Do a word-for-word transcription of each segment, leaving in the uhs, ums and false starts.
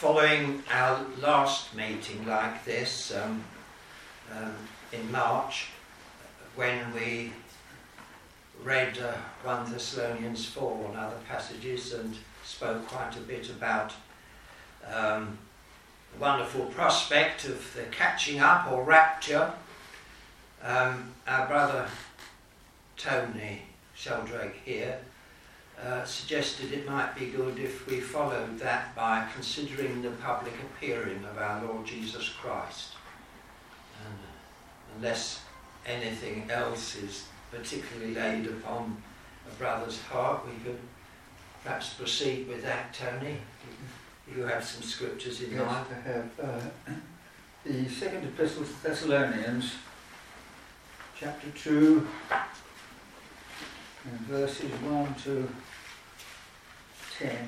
following our last meeting like this um, um, in March, when we read uh, First Thessalonians four and other passages and spoke quite a bit about um, the wonderful prospect of the catching up or rapture, um, our brother Tony Sheldrake here Uh, suggested it might be good if we followed that by considering the public appearing of our Lord Jesus Christ. And uh, unless anything else is particularly laid upon a brother's heart, we could perhaps proceed with that, Tony. You have some scriptures in yes, mind. I have uh, the second epistle to Thessalonians, chapter two, and verses one to ten.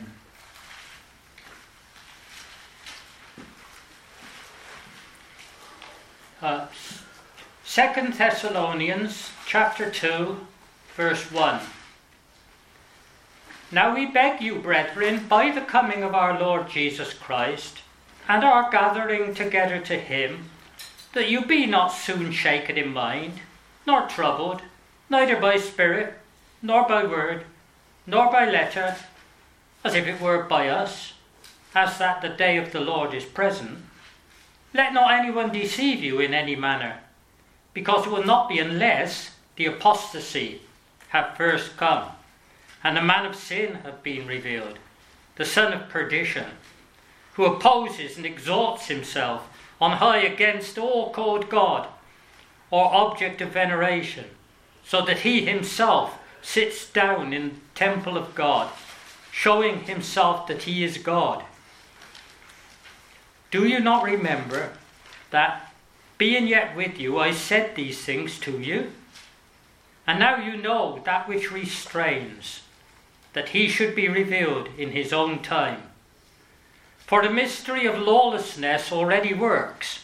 Uh, Second Thessalonians chapter two, verse one. Now we beg you, brethren, by the coming of our Lord Jesus Christ, and our gathering together to him, that you be not soon shaken in mind, nor troubled, neither by spirit, nor by word, nor by letter, as if it were by us, as that the day of the Lord is present. Let not anyone deceive you in any manner, because it will not be unless the apostasy have first come, and the man of sin have been revealed, the son of perdition, who opposes and exalts himself on high against all called God, or object of veneration, so that he himself sits down in the temple of God, showing himself that he is God. Do you not remember that, being yet with you, I said these things to you? And now you know that which restrains, that he should be revealed in his own time. For the mystery of lawlessness already works.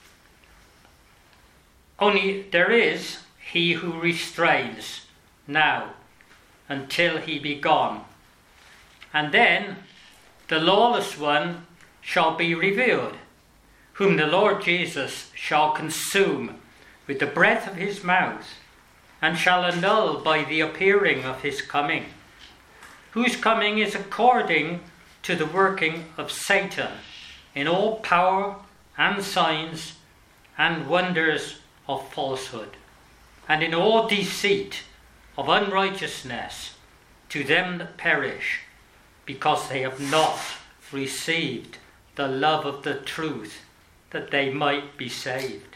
Only there is he who restrains now, until he be gone. And then the lawless one shall be revealed, whom the Lord Jesus shall consume with the breath of his mouth, and shall annul by the appearing of his coming, whose coming is according to the working of Satan in all power and signs and wonders of falsehood, and in all deceit of unrighteousness to them that perish, because they have not received the love of the truth, that they might be saved.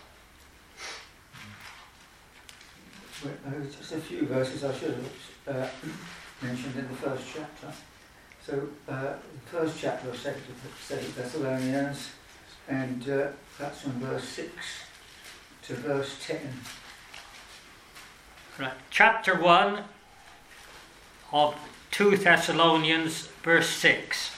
Well, uh, just a few verses I should have uh, mentioned in the first chapter. So, uh, the first chapter of Second Thessalonians, and uh, that's from verse six to verse ten. Right. Chapter one of Second Thessalonians, verse six.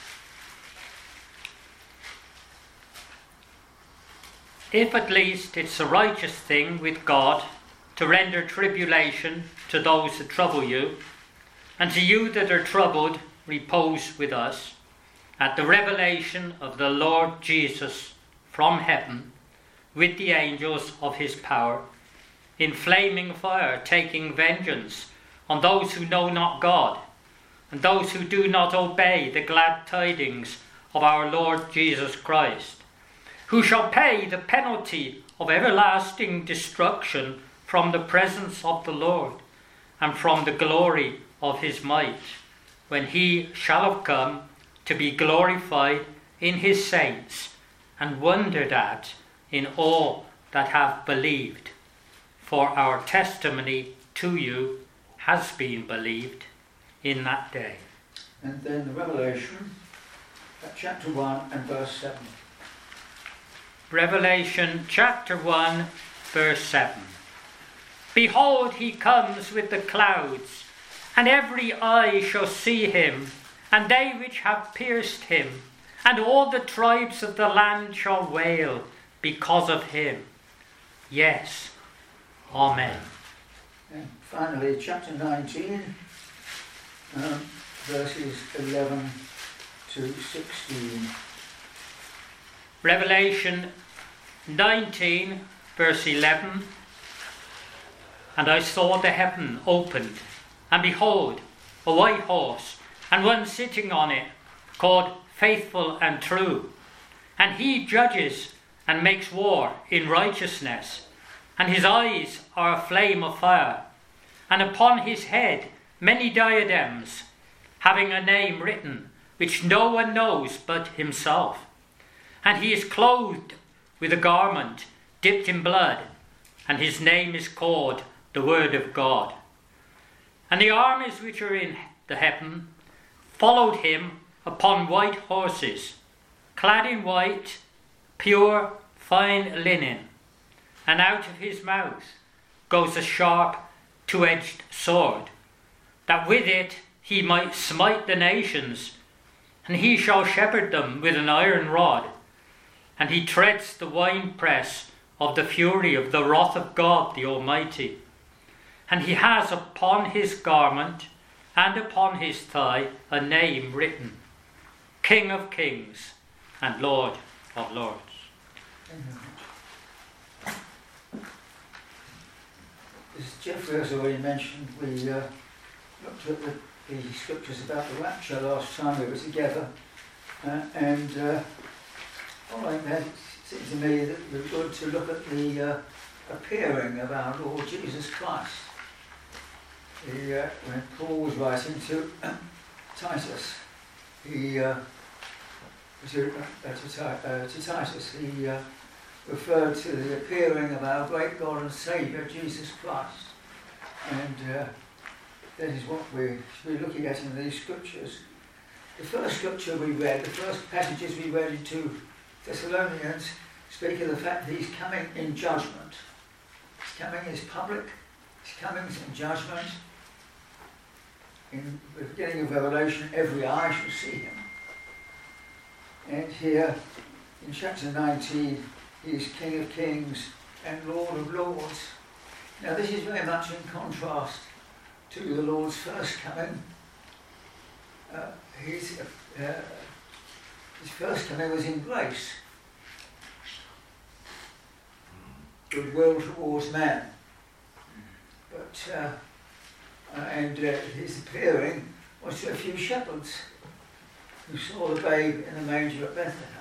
If at least it's a righteous thing with God to render tribulation to those that trouble you, and to you that are troubled, repose with us, at the revelation of the Lord Jesus from heaven, with the angels of his power, in flaming fire, taking vengeance on those who know not God, and those who do not obey the glad tidings of our Lord Jesus Christ, who shall pay the penalty of everlasting destruction from the presence of the Lord, and from the glory of his might, when he shall have come to be glorified in his saints, and wondered at in all that have believed. For our testimony to you has been believed in that day. And then the Revelation, chapter one and verse seven. Revelation chapter one, verse seven. Behold, he comes with the clouds, and every eye shall see him, and they which have pierced him, and all the tribes of the land shall wail because of him. Yes, Amen. And finally, chapter nineteen, um, verses eleven to sixteen. Revelation nineteen, verse eleven. And I saw the heaven opened, and behold, a white horse, and one sitting on it, called Faithful and True. And he judges and makes war in righteousness. And his eyes are a flame of fire. And upon his head many diadems, having a name written, which no one knows but himself. And he is clothed with a garment dipped in blood, and his name is called the Word of God. And the armies which are in the heaven followed him upon white horses, clad in white, pure, fine linen. And out of his mouth goes a sharp, two-edged sword, that with it he might smite the nations, and he shall shepherd them with an iron rod, and he treads the winepress of the fury of the wrath of God the Almighty. And he has upon his garment and upon his thigh a name written, King of Kings and Lord of Lords. As Geoffrey has already mentioned, we uh, looked at the, the scriptures about the rapture last time we were together, uh, and uh, all right, then, it seems to me that we're good to look at the uh, appearing of our Lord Jesus Christ. The, uh, when Paul was writing to uh, Titus, he uh, to, uh, to, uh, to Titus, he uh, referred to the appearing of our great God and Saviour, Jesus Christ. And uh, that is what we should be looking at in these scriptures. The first scripture we read, the first passages we read in two Thessalonians, speak of the fact that he's coming in judgment. His coming is public, his coming is in judgment. In the beginning of Revelation, every eye shall see him. And here, in chapter nineteen, he is King of Kings and Lord of Lords. Now this is very much in contrast to the Lord's first coming. Uh, his, uh, his first coming was in grace, goodwill towards man. But uh, uh, and uh, his appearing was to a few shepherds who saw the babe in the manger at Bethlehem.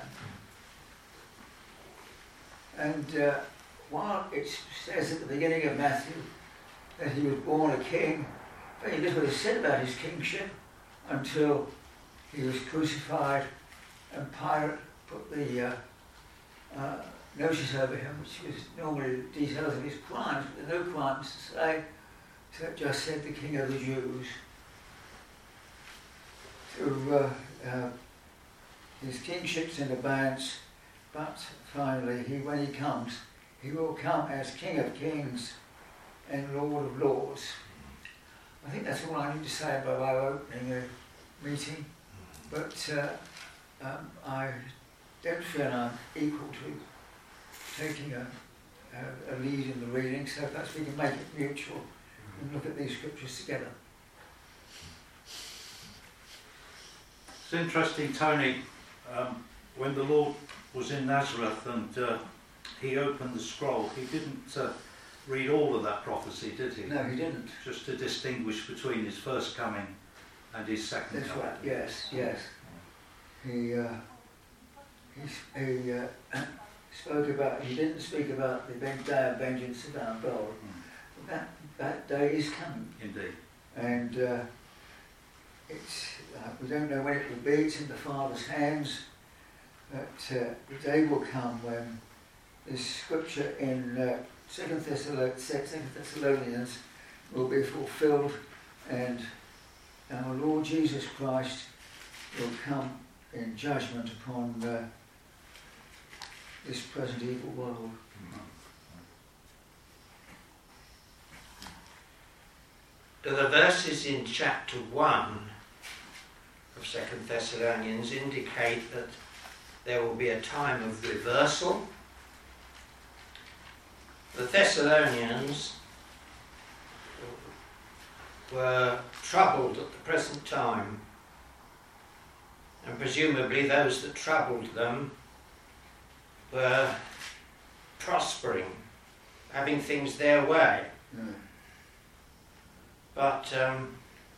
And uh, while it says at the beginning of Matthew that he was born a king, very little is said about his kingship until he was crucified and Pilate put the uh, uh, notice over him, which was normally details of his crimes, but there are no crimes to say, so it just said the King of the Jews. So uh, uh, his kingship's in abeyance, but finally, he, when he comes, he will come as King of Kings and Lord of Lords. I think that's all I need to say about our opening uh, meeting, but uh, um, I don't feel I'm equal to taking a, a, a lead in the reading, so perhaps we can make it mutual and look at these scriptures together. It's interesting, Tony, um, when the Lord was in Nazareth and uh, he opened the scroll, he didn't uh, read all of that prophecy, did he? No, he didn't. Just to distinguish between his first coming and his second That's coming. right, yes, yes. He, uh, he, he uh, spoke about, he didn't speak about the day of vengeance of our God. Mm. That, that day is coming. Indeed. And uh, it's, uh, we don't know when it will be, it's in the Father's hands, but uh, the day will come when this scripture in uh, Second Thessalonians will be fulfilled, and our Lord Jesus Christ will come in judgment upon uh, this present evil world. The verses in chapter one of Second Thessalonians indicate that there will be a time of reversal. The Thessalonians were troubled at the present time, and presumably those that troubled them were prospering, having things their way. Mm. But um,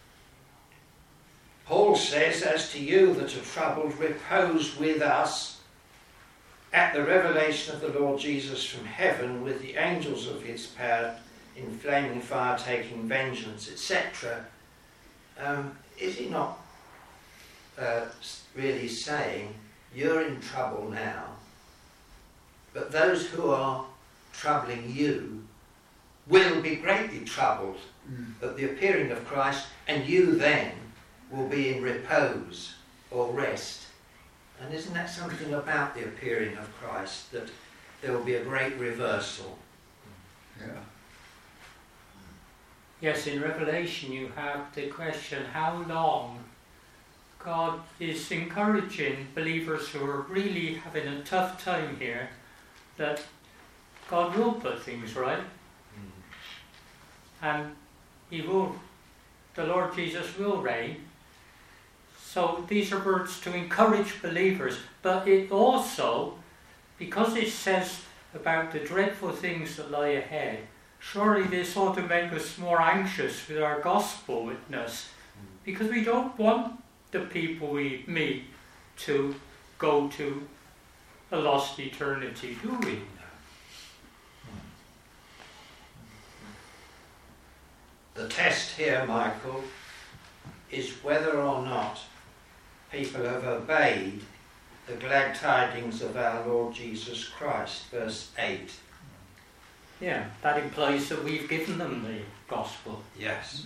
Paul says, as to you that are troubled, repose with us at the revelation of the Lord Jesus from heaven, with the angels of his power in flaming fire taking vengeance, et cetera. Um, is he not uh, really saying, you're in trouble now, but those who are troubling you will be greatly troubled mm. at the appearing of Christ, and you then will be in repose or rest? And isn't that something about the appearing of Christ, that there will be a great reversal? Yeah. Yes, in Revelation you have the question, how long? God is encouraging believers who are really having a tough time here, that God will put things right. Mm. And he will, the Lord Jesus will reign. So these are words to encourage believers, but it also, because it says about the dreadful things that lie ahead, surely this ought to make us more anxious with our gospel witness, because we don't want the people we meet to go to a lost eternity, do we? The test here, Michael, is whether or not people have obeyed the glad tidings of our Lord Jesus Christ, verse eight. Yeah, that implies that we've given them the gospel. Yes.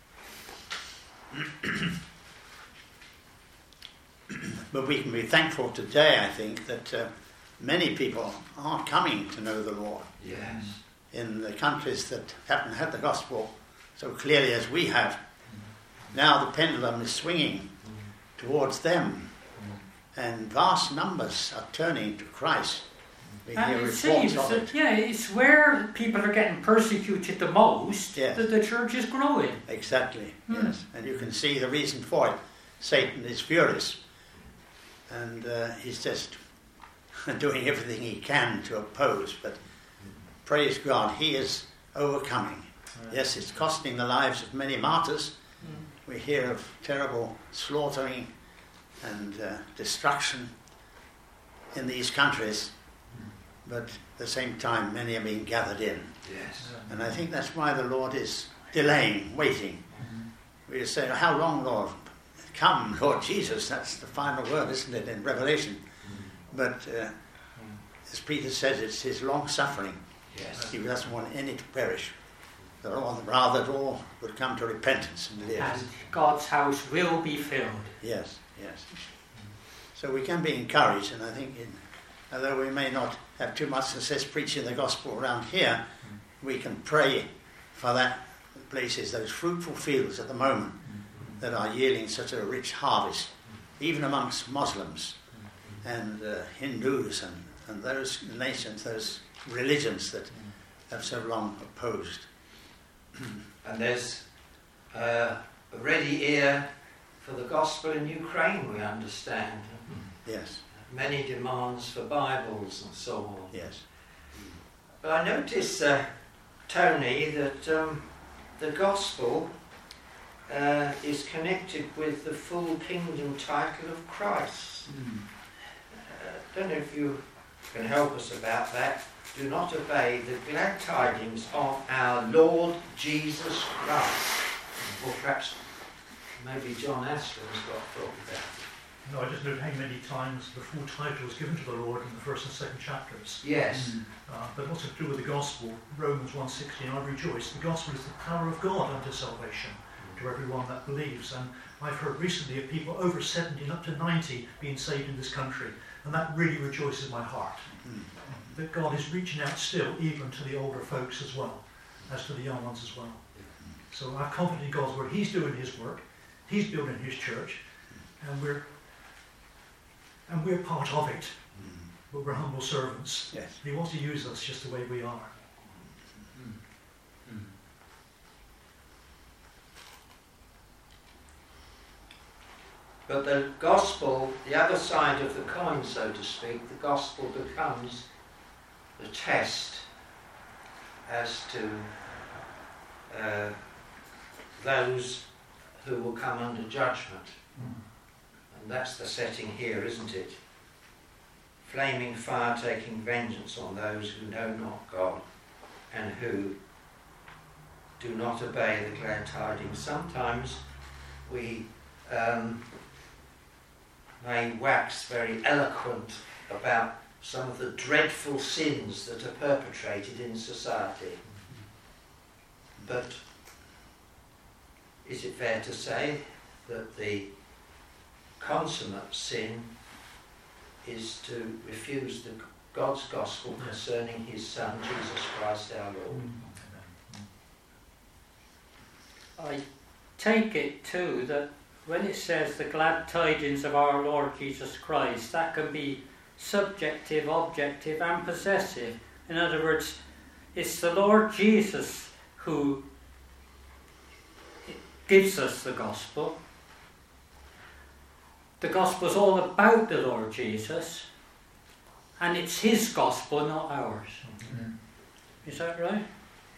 But we can be thankful today, I think, that uh, many people are coming to know the Lord. Yes. In the countries that haven't had the gospel so clearly as we have, now the pendulum is swinging towards them, and vast numbers are turning to Christ. We And hear it reports seems of that, it. yeah, it's where people are getting persecuted the most Yes. that the church is growing. Exactly, Hmm. yes. And you can see the reason for it. Satan is furious, and uh, he's just doing everything he can to oppose, but praise God, he is overcoming. Right. Yes, it's costing the lives of many martyrs. Mm. We hear of terrible slaughtering and uh, destruction in these countries, mm. but at the same time many are being gathered in. Yes. And I think that's why the Lord is delaying, waiting. Mm-hmm. We say, how long, Lord? Come, Lord Jesus. That's the final word, isn't it, in Revelation? Mm-hmm. But uh, as Peter says, it's his long suffering. Yes. He doesn't want any to perish. Rather that all would come to repentance and live. And God's house will be filled. Yes, yes. So we can be encouraged, and I think in, although we may not have too much success preaching the gospel around here, mm. we can pray for that places, those fruitful fields at the moment mm. that are yielding such a rich harvest, mm. even amongst Muslims mm. and uh, Hindus and, and those nations, those religions that mm. have so long opposed. And there's uh, a ready ear for the gospel in Ukraine, we understand. Yes. Many demands for Bibles and so on. Yes. But I notice, uh, Tony, that um, the gospel uh, is connected with the full kingdom title of Christ. Mm. Uh, don't know if you can help us about that. Do not obey the glad tidings of our Lord Jesus Christ. Or perhaps maybe John Aston's got a thought about it. No, I just note how many times the full title was given to the Lord in the first and second chapters. Yes. Mm. Uh, but what's to do with the gospel? Romans one sixteen, I rejoice. The gospel is the power of God unto salvation mm. to everyone that believes. And I've heard recently of people over seventy and up to ninety being saved in this country. And that really rejoices my heart. Mm. That God is reaching out still, even to the older folks as well, as to the young ones as well. So I'm confident in God's word. He's doing his work. He's building his church. And we're and we're part of it. But we're humble servants. Yes. He wants to use us just the way we are. But the gospel, the other side of the coin, so to speak, the gospel becomes the test as to uh, those who will come under judgment. Mm. And that's the setting here, isn't it? Flaming fire taking vengeance on those who know not God and who do not obey the glad tidings. Sometimes we um, may wax very eloquent about some of the dreadful sins that are perpetrated in society. But is it fair to say that the consummate sin is to refuse the God's gospel concerning his Son, Jesus Christ our Lord? I take it too that when it says the glad tidings of our Lord Jesus Christ, that can be subjective, objective and possessive. In other words, it's the Lord Jesus who gives us the gospel. The gospel is all about the Lord Jesus, and it's his gospel, not ours. Mm-hmm. Is that right?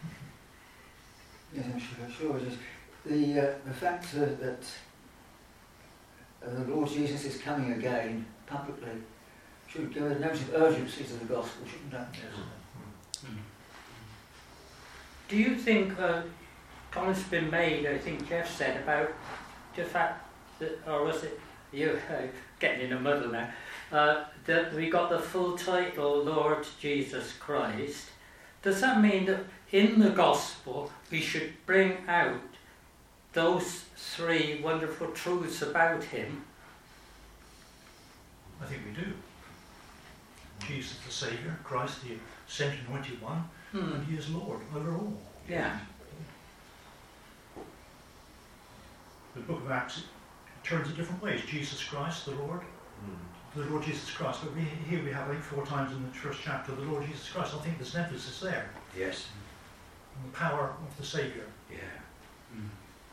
Yes, I'm sure, sure it is. The, uh, the fact uh, that uh, the Lord Jesus is coming again publicly should give a note of urgency to the gospel, shouldn't it? Yes. Mm-hmm. Do you think, uh, comments have been made, I think Jeff said, about the fact that, or was it you, uh, getting in a muddle now, uh, that we got the full title Lord Jesus Christ? Does that mean that in the gospel we should bring out those three wonderful truths about him? I think we do. Jesus the Saviour, Christ the sent anointed one, hmm. and he is Lord over all. Yeah. The book of Acts turns in different ways. Jesus Christ, the Lord, hmm. the Lord Jesus Christ. But we, here we have, I think, four times in the first chapter, the Lord Jesus Christ. I think there's an emphasis there. Yes. On the power of the Saviour. Yeah. Mm.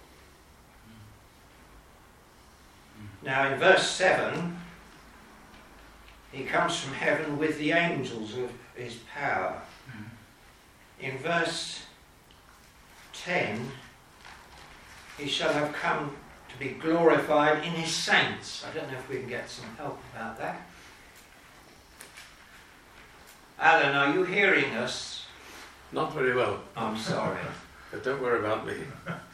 Now in verse seven, he comes from heaven with the angels of his power. Mm. In verse ten, he shall have come to be glorified in his saints. I don't know if we can get some help about that. Alan, are you hearing us? Not very well. I'm sorry. But don't worry about me.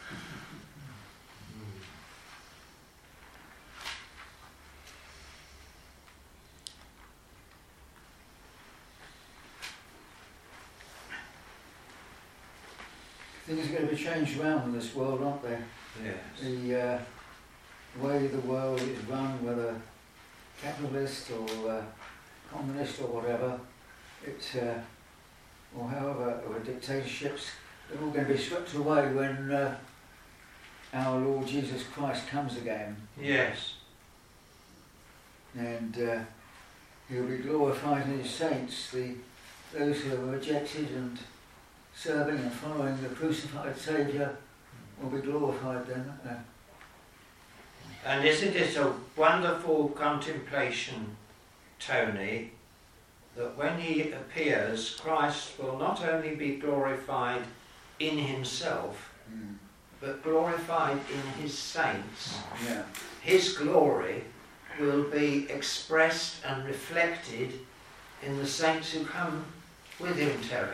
Things are going to be changed around in this world, aren't they? Yes. The uh, way the world is run, whether capitalist or uh, communist or whatever, it's, uh, or however, or dictatorships, they're all going to be swept away when uh, our Lord Jesus Christ comes again. Yes. And uh, he'll be glorified in his saints, the those who are rejected and serving and following the crucified Saviour will be glorified then, won't they? And isn't it a wonderful contemplation, Tony, that when he appears, Christ will not only be glorified in himself, mm. but glorified in his saints. Yeah. His glory will be expressed and reflected in the saints who come with him, Terry.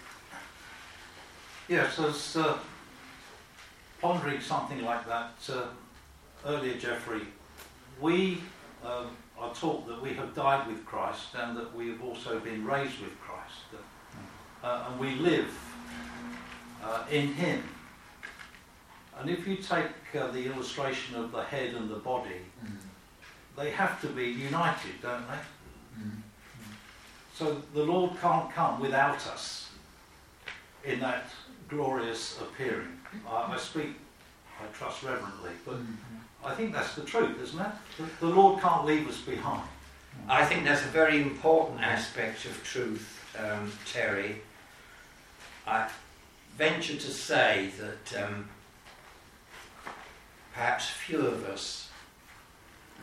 Yes, as uh, pondering something like that uh, earlier, Jeffrey, we um, are taught that we have died with Christ and that we have also been raised with Christ, that, uh, and we live uh, in him. And if you take uh, the illustration of the head and the body, mm. they have to be united, don't they? Mm. So the Lord can't come without us in that glorious appearing. I, I speak, I trust reverently, but mm-hmm. I think that's the truth, isn't it? The, the Lord can't leave us behind. I think that's a very important aspect of truth, um, Terry. I venture to say that um, perhaps few of us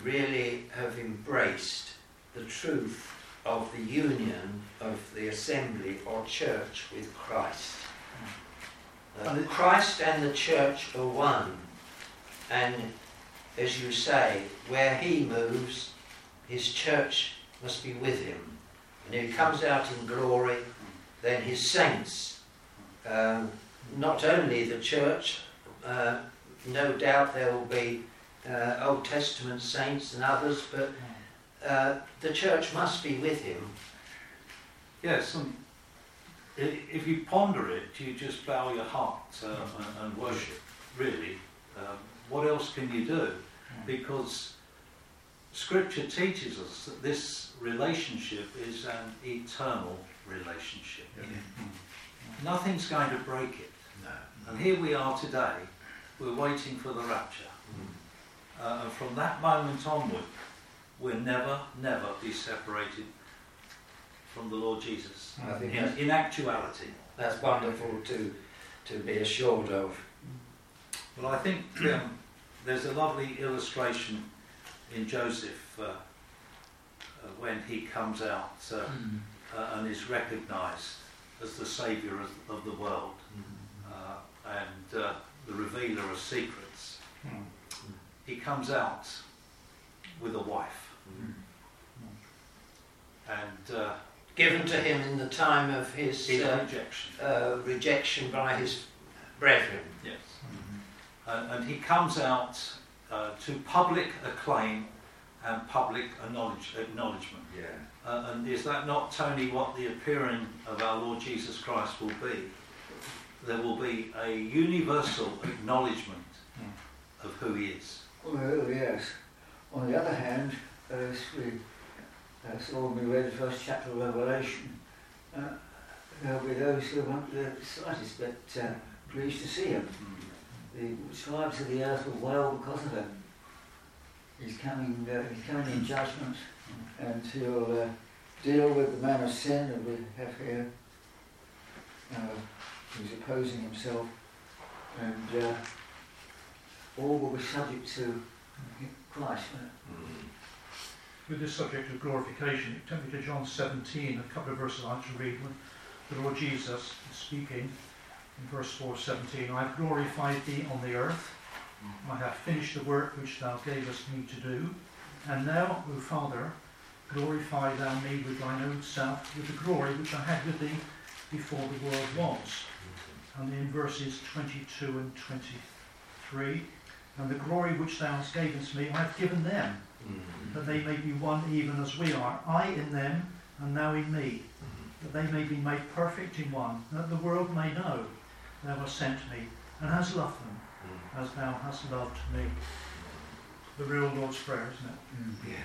really have embraced the truth of the union of the assembly or church with Christ. Uh, Christ and the church are one, and as you say, where he moves, his church must be with him. And if he comes out in glory, then his saints, um, not only the church, uh, no doubt there will be uh, Old Testament saints and others, but uh, the church must be with him. Yes, and i- if you ponder it, you just bow your heart uh, and, and worship, really. Um, what else can you do? Because Scripture teaches us that this relationship is an eternal relationship. Yeah. Nothing's going to break it. No. And here we are today, we're waiting for the rapture. Mm. Uh, and from that moment onward, we'll never, never be separated from the Lord Jesus. I think In, that's, in actuality. that's wonderful to to be assured of. Well, I think um, there's a lovely illustration in Joseph uh, uh, when he comes out uh, Mm. uh, and is recognised as the saviour of, of the world uh, and uh, the revealer of secrets. Mm. He comes out with a wife. Mm. And uh, Given to him in the time of his his uh, rejection. uh, rejection by his brethren. Yes. And, and he comes out uh, to public acclaim and public acknowledge, acknowledgement. Yeah. Uh, and is that not, Tony, what the appearing of our Lord Jesus Christ will be? There will be a universal acknowledgement of who he is. Well, yes. On the other hand, as we uh, saw when we read the first chapter of Revelation, uh, there'll be those who won't be the slightest bit uh, pleased to see him. The tribes of the earth will wail because of him. He's coming, uh, he's coming in judgment, and he'll uh, deal with the man of sin that we have here, uh, who's opposing himself, and uh, all will be subject to Christ. With this subject of glorification, it took me to John seventeen, a couple of verses I want to read when the Lord Jesus is speaking in verse four, seventeen. I have glorified thee on the earth. I have finished the work which thou gavest me to do. And now, O Father, glorify thou me with thine own self, with the glory which I had with thee before the world was. And in verses twenty-two and twenty-three, and the glory which thou hast gavest me, I have given them, that they may be one even as we are, I in them, and thou in me, that they may be made perfect in one, that the world may know thou hast sent me, and hast loved them, as thou hast loved me. The real Lord's Prayer, isn't it? Yes.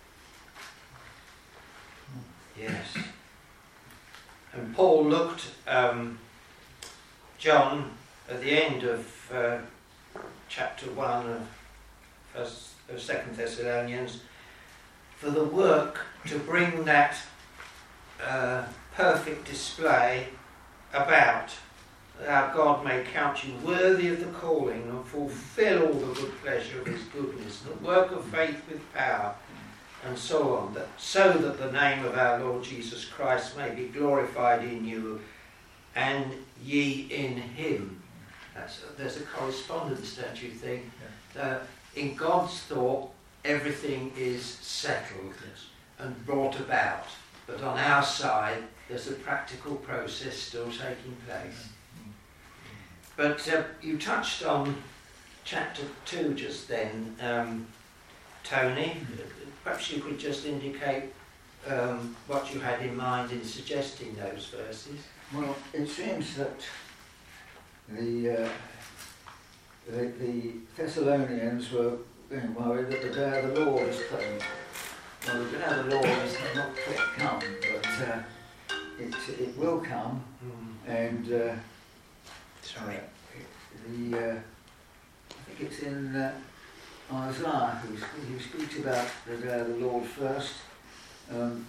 Yes. And Paul looked, um, John, at the end of uh, chapter one of First, of Second Thessalonians, for the work to bring that uh, perfect display about, that our God may count you worthy of the calling and fulfill all the good pleasure of his goodness, the work of faith with power, and so on, that so that the name of our Lord Jesus Christ may be glorified in you, and ye in him. That's, there's a correspondence, don't you think? Yeah. Uh, in God's thought, everything is settled Yes. and brought about, but on our side, there's a practical process still taking place. But uh, you touched on chapter two just then, um, Tony. Perhaps you could just indicate um, what you had in mind in suggesting those verses. Well, it seems that the uh, the, the Thessalonians were being worried that the day of the Lord is coming. Well, the day of the Lord has not yet come, but uh, it it will come, and uh, Sorry. the uh, I think it's in uh, Isaiah who, who speaks about the day of the Lord first. Um,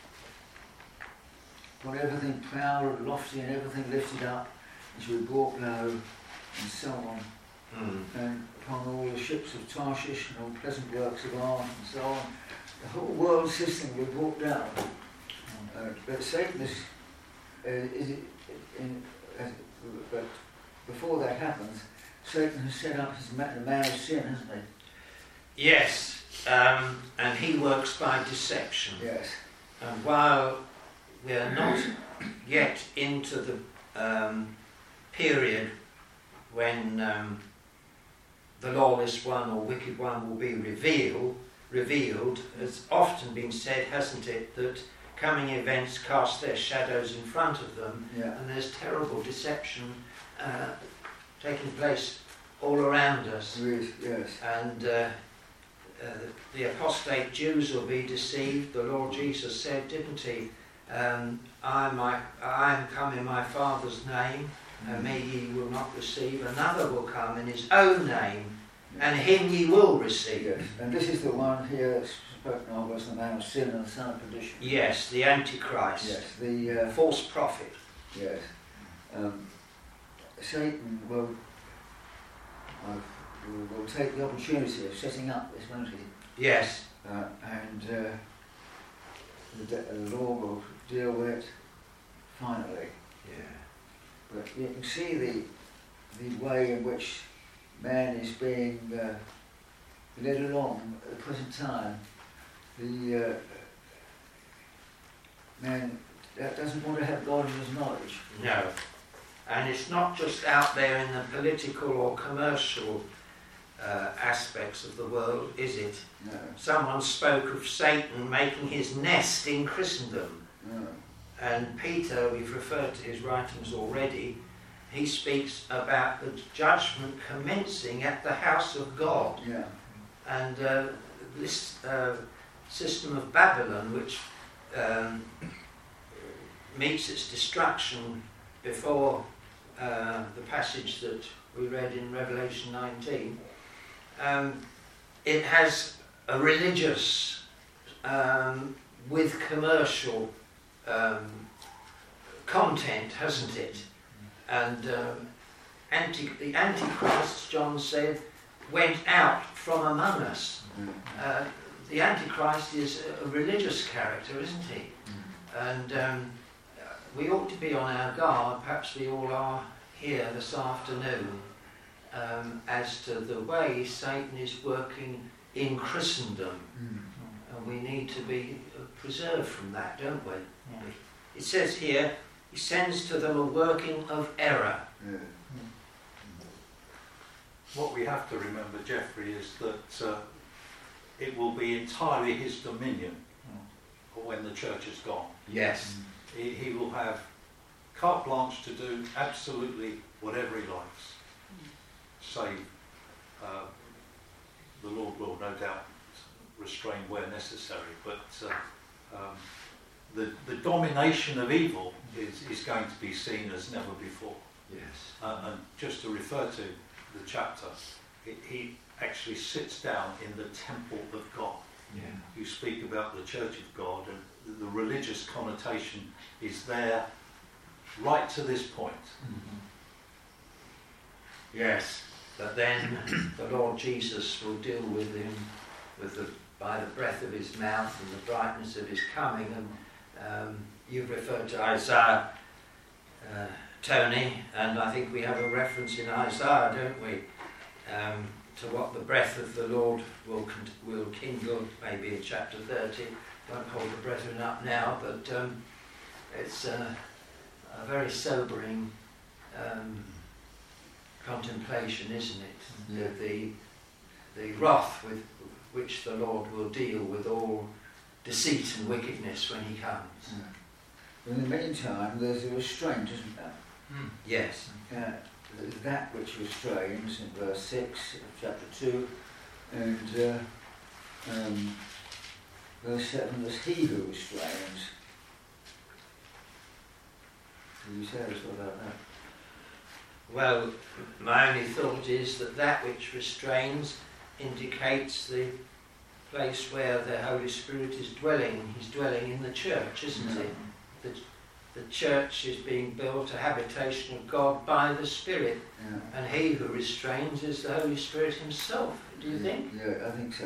got everything proud and lofty and everything lifted up, it shall be brought low, and so on. Mm. and upon all the ships of Tarshish and all pleasant works of art and so on. The whole world system will be brought down. Uh, but Satan is, uh, is it, in, uh, but before that happens, Satan has set up his man, the man of sin, hasn't he? Yes, um, and he works by deception. Yes. And while we are not yet into the um, period when um, the lawless one or wicked one will be revealed, revealed, it's often been said, hasn't it, that coming events cast their shadows in front of them, Yeah. and there's terrible deception uh, taking place all around us. There is, yes. And uh, uh, the apostate Jews will be deceived. The Lord Jesus said, didn't he? Um, I, my, I am come in my Father's name, and me ye will not receive. Another will come in his own name, and him ye will receive. Yes. And this is the one here that's spoken of as the man of sin and the son of perdition. Yes, the Antichrist. Yes. The uh, False prophet. yes. Um, Satan will, uh, will will take the opportunity of setting up this, won't he? Yes. Uh, and uh, the, de- the law will deal with it finally. Yeah. But you can see the the way in which man is being uh, led along at the present time. The uh, man that doesn't want to have God in his knowledge. No. And it's not just out there in the political or commercial uh, aspects of the world, is it? No, Someone spoke of Satan making his nest in Christendom. no. And Peter, we've referred to his writings already, he speaks about the judgment commencing at the house of God. Yeah, And uh, this uh, system of Babylon, which um, meets its destruction before uh, the passage that we read in Revelation nineteen, um, it has a religious um, with commercial um, content, hasn't it? And um, anti- the Antichrist, John said, went out from among us. Uh, the Antichrist is a religious character, isn't he? And um, we ought to be on our guard, perhaps we all are here this afternoon, um, as to the way Satan is working in Christendom. And we need to be preserved from that, don't we? Yeah. It says here, he sends to them a working of error. yeah. What we have to remember, Geoffrey, is that uh, it will be entirely his dominion when the church is gone. Yes. He, he will have carte blanche to do absolutely whatever he likes, save uh, the Lord will no doubt restrain where necessary, but uh, um, the, the domination of evil is, is going to be seen as never before. Yes. Uh, and just to refer to the chapter, it, he actually sits down in the temple of God. Yeah. You speak about the church of God, and the religious connotation is there right to this point. Yes. But then the Lord Jesus will deal with him with the, by the breath of his mouth and the brightness of his coming. And um, you've referred to Isaiah, uh, Tony, and I think we have a reference in Isaiah, don't we, um, to what the breath of the Lord will con- will kindle, maybe in chapter thirty. Won't hold the brethren up now, but um, it's uh, a very sobering um, contemplation, isn't it? Yeah. The, the the wrath with which the Lord will deal with all deceit and wickedness when he comes. Yeah. In the meantime, there's a restraint, isn't there? Yes. Uh, there's that which restrains in verse six of chapter two, and uh, um, verse seven, there's he who restrains. Can you say us what about that? Well, my only thought is that that which restrains indicates the place where the Holy Spirit is dwelling. He's dwelling in the church, isn't Yeah. he? The, the church is being built, a habitation of God by the Spirit. Yeah. And he who restrains is the Holy Spirit himself. Do you yeah, think? Yeah, I think so.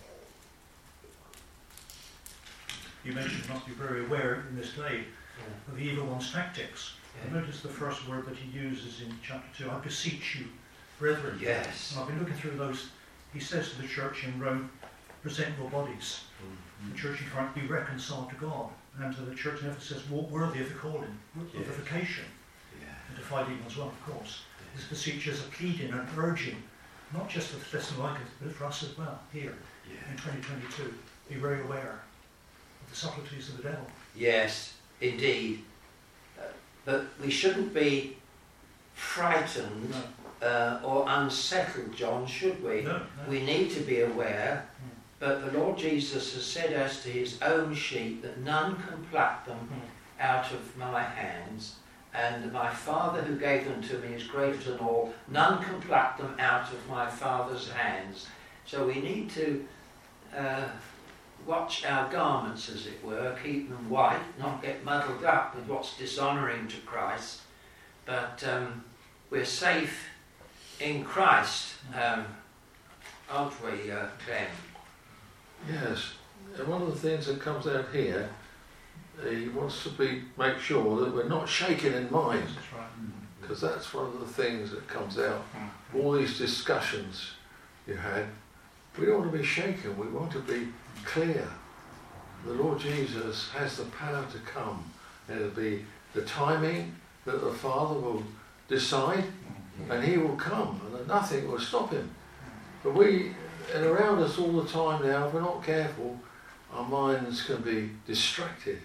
You mentioned you must be very aware in this day Yeah. of the evil one's tactics. Yeah. Notice the first word that he uses in chapter two, I beseech you, brethren. Yes. And I've been looking through those. He says to the church in Rome, present your bodies. Mm-hmm. The church in Corinth, be reconciled to God. And to the church in Ephesus, walk worthy of the calling, of Yes. the vocation. Yeah. And to fight evil as well, of course. This beseech is a pleading and urging, not just for the Thessalonians, but for us as well, here Yeah. in twenty twenty-two. Be very aware of the subtleties of the devil. Yes, indeed. Uh, but we shouldn't be frightened No, uh, or unsettled, John, should we? no, no. We need to be aware, Mm. but the Lord Jesus has said as to his own sheep that none can pluck them Mm. out of my hands, and my Father who gave them to me is greater than all. None can pluck them out of my Father's hands. So we need to uh, watch our garments, as it were, keep them white, not get muddled up with what's dishonouring to Christ, but um, we're safe in Christ, um, aren't we, uh, Clem? Yes. And one of the things that comes out here, he wants to be make sure that we're not shaken in mind, That's right. because that's one of the things that comes out. All these discussions you had, we don't want to be shaken. We want to be clear. The Lord Jesus has the power to come, and it'll be the timing that the Father will decide, and he will come, and that nothing will stop him. But we, and around us all the time now, if we're not careful, our minds can be distracted.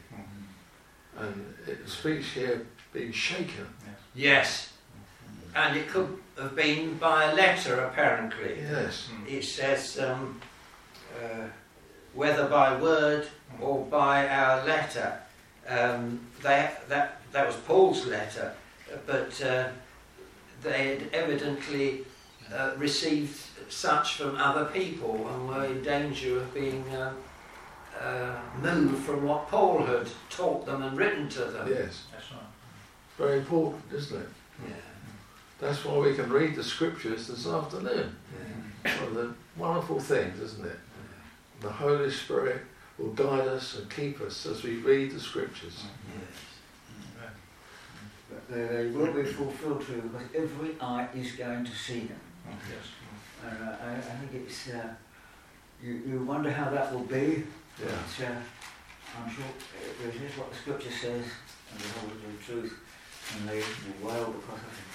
And it speaks here being shaken. Yes. And it could have been by a letter, apparently. Yes. It says, um, uh, whether by word or by our letter. Um, they, that, that was Paul's letter, but uh, they had evidently uh, received such from other people and were in danger of being uh, uh, moved from what Paul had taught them and written to them. Yes. That's right. Very important, isn't it? Yeah. That's why we can read the scriptures this afternoon. Yeah. One of the wonderful things, isn't it? The Holy Spirit will guide us and keep us as we read the scriptures. Yes. But they, they will be fulfilled too, because every eye is going to see them. Yes. And uh, I, I think it's, uh, you, you wonder how that will be. Yeah. But, uh, I'm sure uh, this is what the scripture says, and the whole of the truth, and they will wail because of it.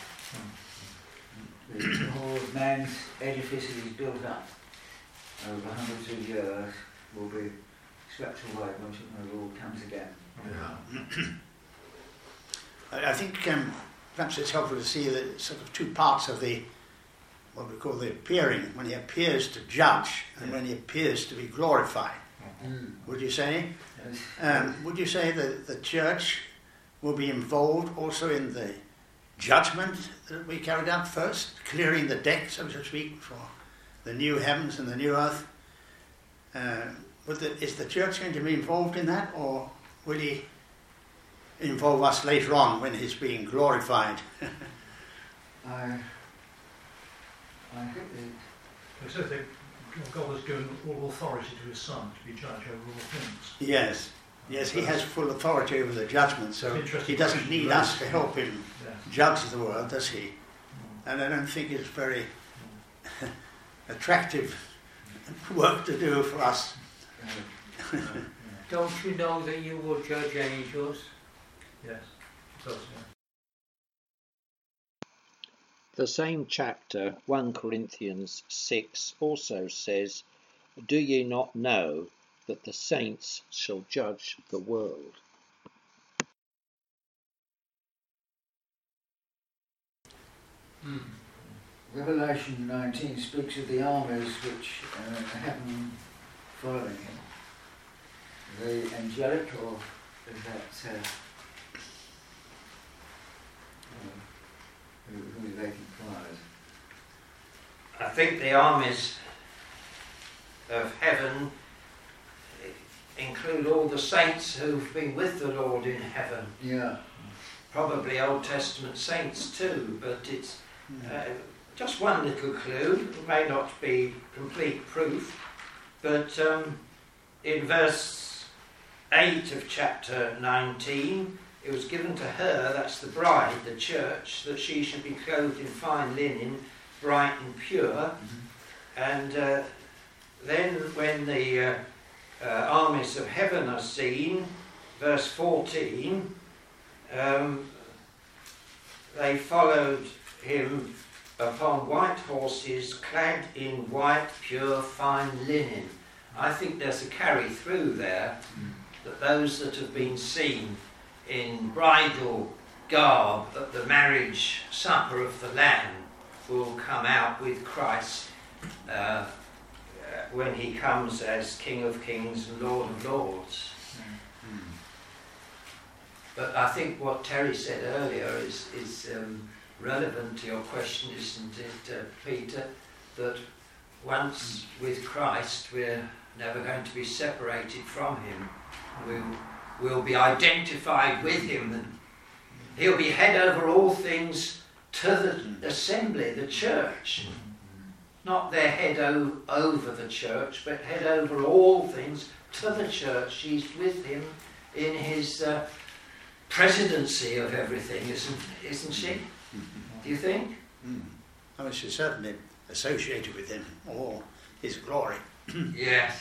The, the whole of man's edifice that he's built up over hundreds of years will be swept away when the Lord comes again. Yeah. I I think um, perhaps it's helpful to see the sort of two parts of the, what we call the appearing, when he appears to judge and when he appears to be glorified. Mm. Would you say? Yes. Um, would you say that the church will be involved also in the judgment that we carried out first, clearing the deck, so to speak, for the new heavens and the new earth? Uh, would the, is the church going to be involved in that, or will he involve us later on when he's being glorified? I, I think that It says that God has given all authority to his Son to be judge over all things. Yes, yes, he has full authority over the judgment, so he doesn't need us to help him Yes. judge the world, does he? And I don't think it's very attractive work to do for us. uh, Don't you know that you will judge angels? Yes. It does, yeah. The same chapter, First Corinthians six, also says, "Do ye not know that the saints shall judge the world?" Revelation nineteen speaks of the armies which uh, happen following him. The angelic, or is that uh, uh, who, who is making fires? I think the armies of heaven include all the saints who've been with the Lord in heaven. Yeah. Probably Old Testament saints too, but it's uh, just one little clue. It may not be complete proof, but um, in verse eight of chapter nineteen, it was given to her, that's the bride, the church, that she should be clothed in fine linen, bright and pure. Mm-hmm. And uh, then when the uh, uh, armies of heaven are seen, verse fourteen, um, they followed him upon white horses, clad in white, pure, fine linen. I think there's a carry through there, that those that have been seen in bridal garb at the marriage supper of the Lamb will come out with Christ uh, when he comes as King of Kings and Lord of Lords. Mm. But I think what Terry said earlier is, is um, relevant to your question, isn't it, uh, Peter? That once with Christ we're never going to be separated from him. We'll, we'll be identified with him, and he'll be head over all things to the assembly, the church. Not their head o- over the church, but head over all things to the church. She's with him in his uh, presidency of everything, isn't, isn't she? Do you think? Mm. Oh, she's certainly associated with him, or his glory. Yes.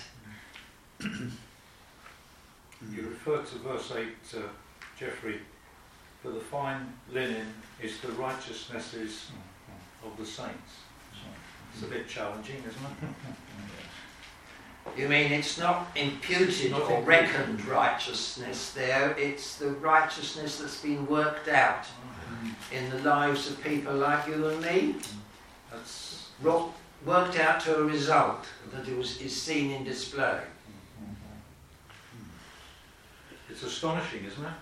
You refer to verse eight, uh, Geoffrey, for the fine linen is the righteousnesses of the saints. It's a bit challenging, isn't it? You mean it's not imputed Not or imputed. reckoned righteousness there, it's the righteousness that's been worked out in the lives of people like you and me? That's Ro- worked out to a result that it was, is seen in display. it's astonishing, isn't it?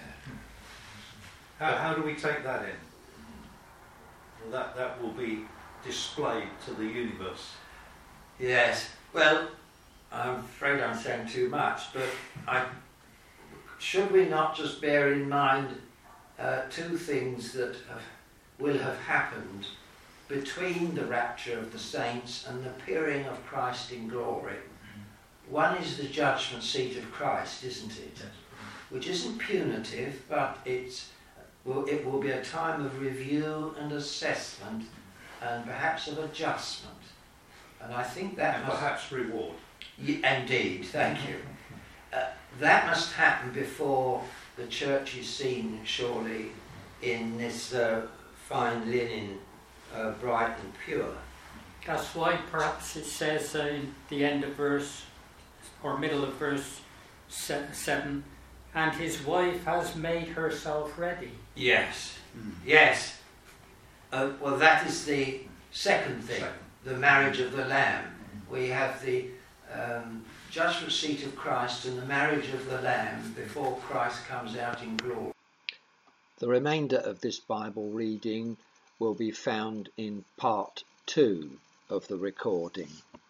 How, how do we take that in? Well, that, that will be displayed to the universe. Yes. Well, I'm afraid I'm saying too much, but I, should we not just bear in mind uh, two things that have, will have happened between the rapture of the saints and the appearing of Christ in glory? One is the judgment seat of Christ, isn't it? Which isn't punitive, but it's, well, it will be a time of review and assessment and perhaps of adjustment. And I think that And must... perhaps reward. Y- indeed, thank you. Uh, that must happen before the church is seen, surely, in this uh, fine linen, uh, bright and pure. That's why perhaps it says uh, in the end of verse, or middle of verse se- seven, and his wife has made herself ready. Yes, Mm. yes. Uh, well, that is the second thing, Second. the marriage of the Lamb. We have the um, judgment seat of Christ and the marriage of the Lamb before Christ comes out in glory. The remainder of this Bible reading will be found in part two of the recording.